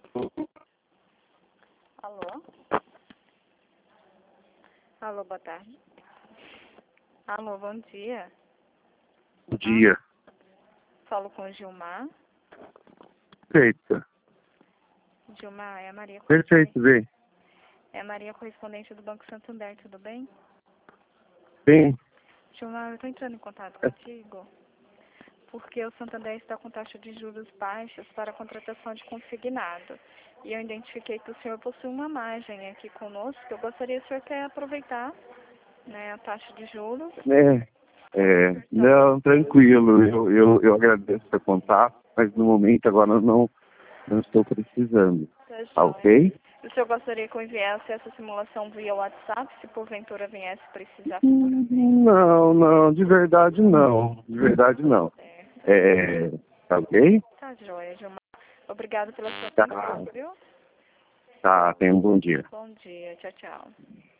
Alô? Alô, boa tarde. Alô, bom dia. Bom dia. Falo com o Gilmar. Perfeito. Gilmar, é a Maria. Perfeito, bem. É a Maria, correspondente do Banco Santander, tudo bem? Bem, Gilmar, eu estou entrando em contato contigo porque o Santander está com taxa de juros baixas para a contratação de consignado. E eu identifiquei que o senhor possui uma margem aqui conosco. Eu gostaria que o senhor quer aproveitar, né, a taxa de juros. não, tranquilo. Eu agradeço o seu contato, mas no momento agora eu não estou precisando. Tá ok? O senhor gostaria que eu enviasse essa simulação via WhatsApp, se porventura viesse precisar? Não, de verdade não. De verdade não. Tá ok? Tá, joia, Gilmar. Obrigado pela sua Tá. atenção, viu? Tá, tenha um bom dia. Bom dia, tchau, tchau.